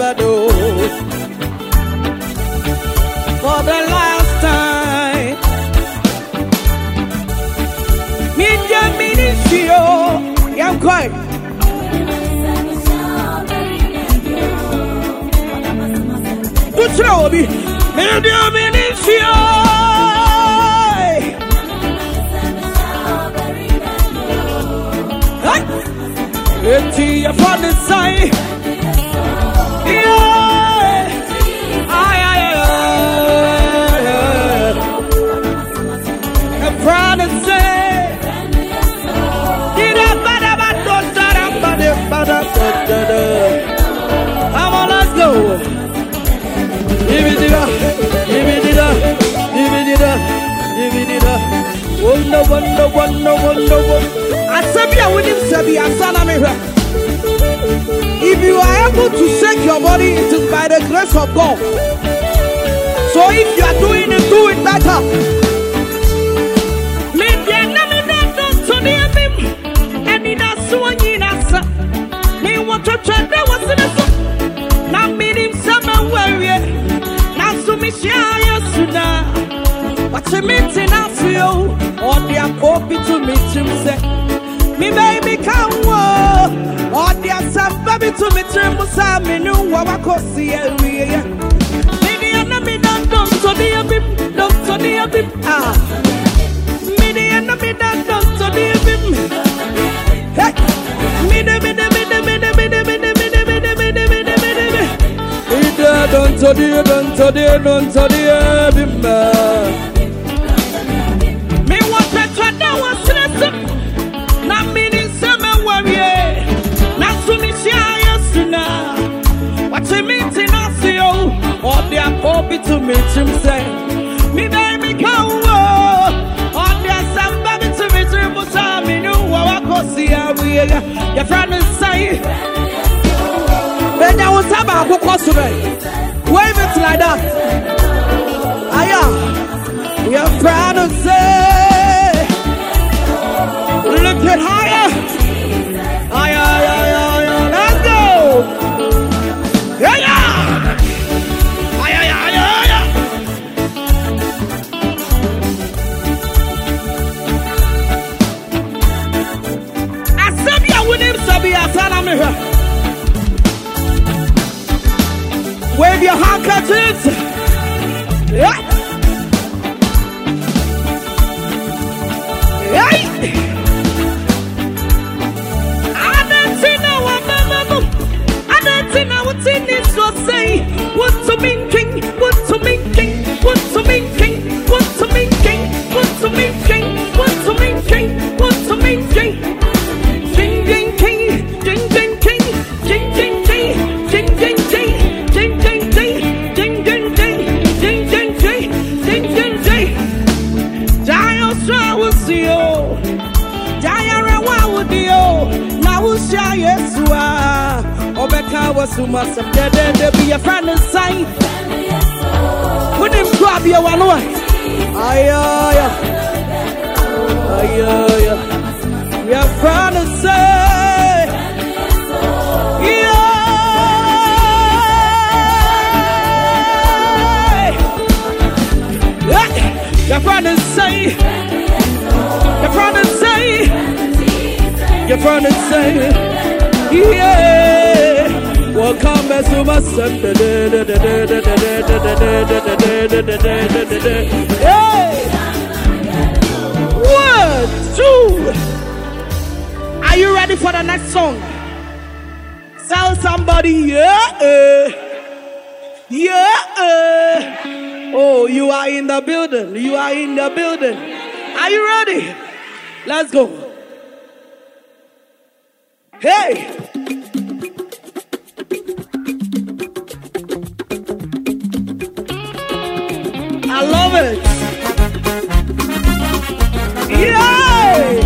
For the last time, media ministry, I'm quiet. What's wrong with me? Media ministry. It's your father's side. I'm proud to say, come on, let's go. Give it up. Wonder. I said, with him, if you are able to shake your body, it is by the grace of God. So if you are doing it, do it better. What's a meeting I feel? Or the copy to meet him say, me baby come or the baby to meet him was a menu what I could see every year. Maybe I'm not done to the bim, don't to the bim. Ah, maybe I'm not done to the bim. Hey, don't to the bim. Me want to try that one. What's a meeting I see you? Or the copy to meet him say, me baby come or there's some baby to meet him was I knew what I could see your friend is saying. Then there was about who was today. Wave it like that. Aya, your friend is say, look at higher. Aya. Wave your handkerchiefs. Yeah. Hey. I don't see no one. I don't see no what's in this so say. What to mean king? What to mean king? What to mean king? What to mean king? What to mean king? What to mean king? What to mean king? Was who must have dead be a friend and sign. Put him grab your one way. Aye. We are friend and say, yeah. Your friend and say, your friend and say, your friend and say, yeah. Welcome as to my son. Hey! 1, 2. Are you ready for the next song? Tell somebody, yeah. Oh, you are in the building. Are you ready? Let's go. Hey! I love it. Yay!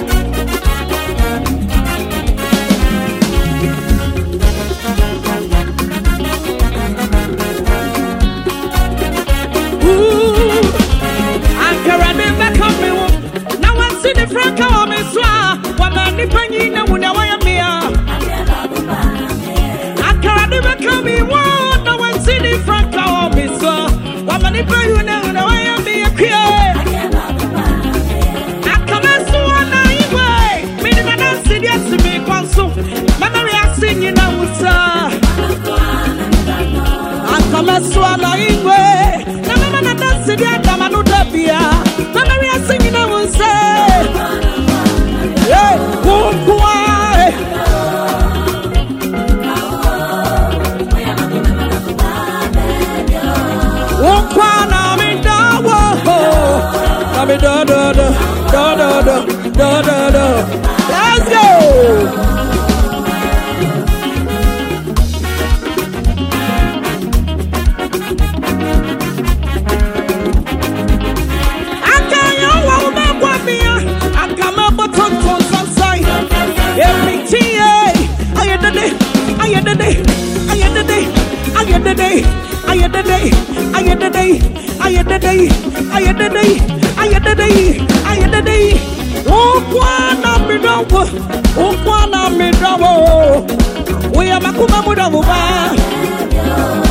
Ankara never come me. Now I see the front of me. Swa, what man depending on when I am here. We are Makuma Mudamuba.